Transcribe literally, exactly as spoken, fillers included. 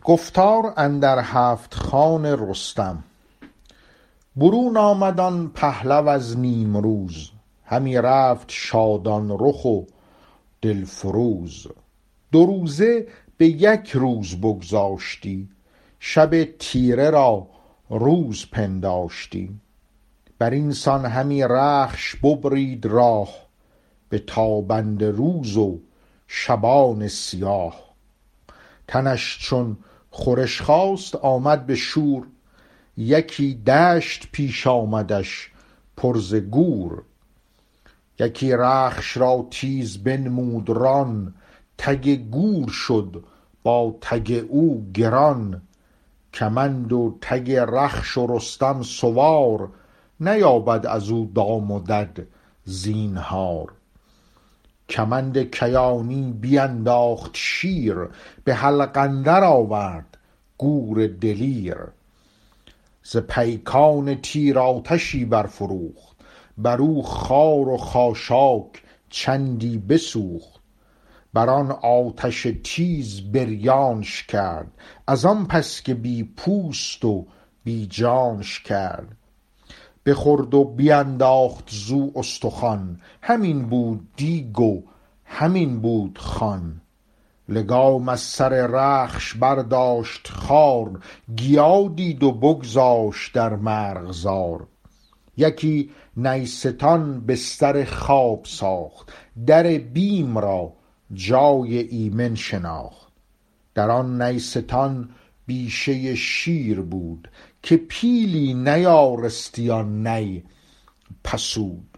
گفتار اندر هفت خوان رستم. برون آمد آن پهلو از نیمروز، همی رفت شادان رخ و دلفروز. دو روزه به یک روز بگذاشتی، شب تیره را روز پنداشتی. بر این سان همی رخش ببرید راه، به تابنده روز و شبان سیاه. تنش چون خورش خواست آمد به شور، یکی دشت پیش آمدش پر ز گور. یکی رخش را تیز بنمود ران، تگ گور شد با تگ او گران. کمند و تگ رخش و رستم سوار، نیابد از او دام و دد زینهار. کمند کیانی بینداخت شیر، به حلق اندر آورد گور دلیر. ز پیکان تیر آتشی برفروخت، بر او خار و خاشاک چندی بسوخت. بر آن آتش تیز بریانش کرد، از آن پس که بی پوست و بی جانش کرد. بخورد و بینداخت زو استخوان، همین بود دیگ و همین بود خوان. لگام از سر رخش برداشت خار، گیا دید و بگذاشت در مرغزار. یکی نیستان بستر خواب ساخت، در بیم را جای ایمن شناخت. در آن نیستان بیشه شیر بود، که پیلی نیارستی آن نی پسود.